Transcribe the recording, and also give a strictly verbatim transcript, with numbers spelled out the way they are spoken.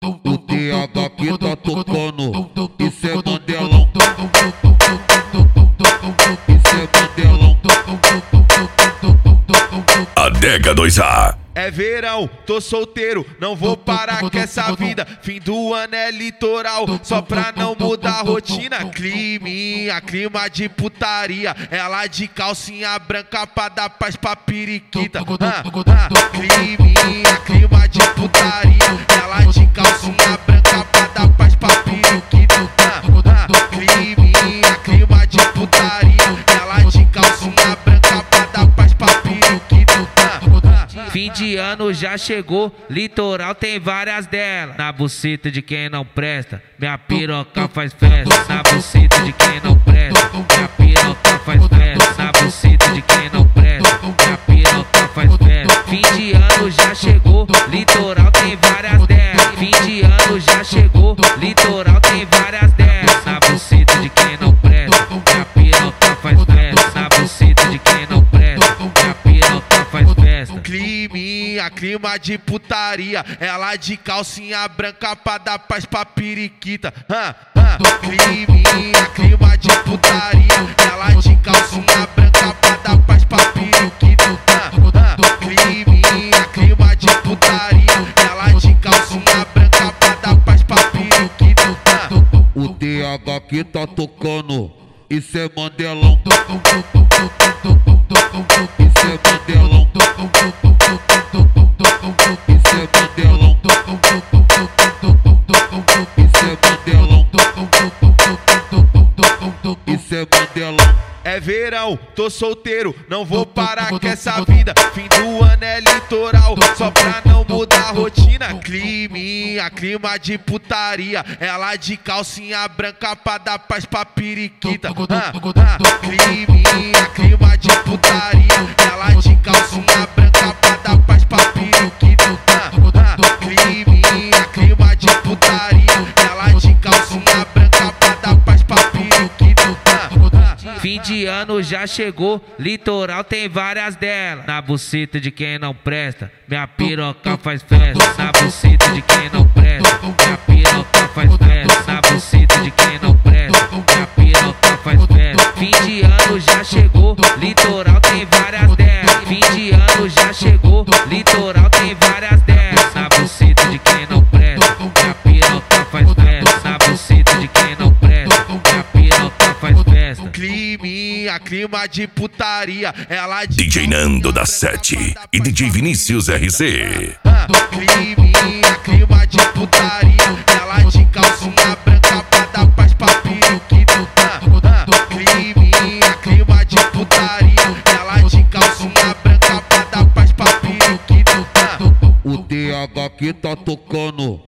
O T H que tá tocando, isso é Mandelão. Isso é Mandelão. Adega dois A. É verão, tô solteiro, não vou parar com essa vida. Fim do ano é litoral, só pra não mudar a rotina. Climinha, clima de putaria, ela de calcinha branca pra dar paz pra periquita. Ah, ah, climinha, clima de putaria, ela de calcinha branca pra dar paz pra periquita. Ah, ah, climinha, clima de putaria, ela de calcinha branca pra dar paz pra periquita. Fim de ano já chegou, litoral tem várias delas. Na buceta de quem não presta, minha piroca faz festa. Na buceta de quem não presta, minha piroca faz festa. Na buceta de quem não presta, minha piroca faz festa. Fim de ano já chegou, litoral tem várias delas. Fim de ano já chegou, litoral tem várias delas. Na buceta de quem não presta, minha piroca faz festa. Na buceta de quem não presta, minha piroca faz festa. Climinha, clima de putaria, ela de calcinha branca pra dar paz pra periquita. Ah, ah, climinha, clima de putaria, ela de calcinha branca pra dar paz pra periquita. Ah, ah, climinha, clima de putaria, ela de calcinha branca pra dar paz pra periquita. Ah, o T H que tá tocando, isso é Mandelão. Isso é Mandelão. Isso é Mandelão. Isso é Mandelão. Isso é Mandelão. É verão, tô solteiro, não vou parar com essa vida. Fim do ano é litoral, só pra não mudar a rotina. Climinha, clima de putaria, ela de calcinha branca pra dar paz pra periquita. Ah, ah, climinha, clima de putaria, ela de calcinha branca pra dar paz pra periquita. Ah, ah, climinha, clima de putaria, ela de calcinha branca pra dar paz pra periquita. Fim de ano já chegou, litoral tem várias delas. Na buceta de quem não presta, minha piroca faz festa. Na buceta de quem não presta, minha piroca faz festa. Na buceta de quem não presta, minha piroca faz festa. Fim de ano já chegou, litoral tem várias delas. Fim de ano já chegou, litoral tem várias delas. Na buceta de quem não presta, minha piroca faz festa. Na buceta de quem não presta, minha piroca faz festa. Climinha, clima de putaria, ela de D J Nando da Sete e D J Vinícius R C. ah, climinha, clima de putaria, ela de calcinha branca pra dar paz pra periquita. Ah, ah, climinha, clima de putaria, ela de calcinha branca pra dar paz pra periquita. Ah, o T H que tá tocando,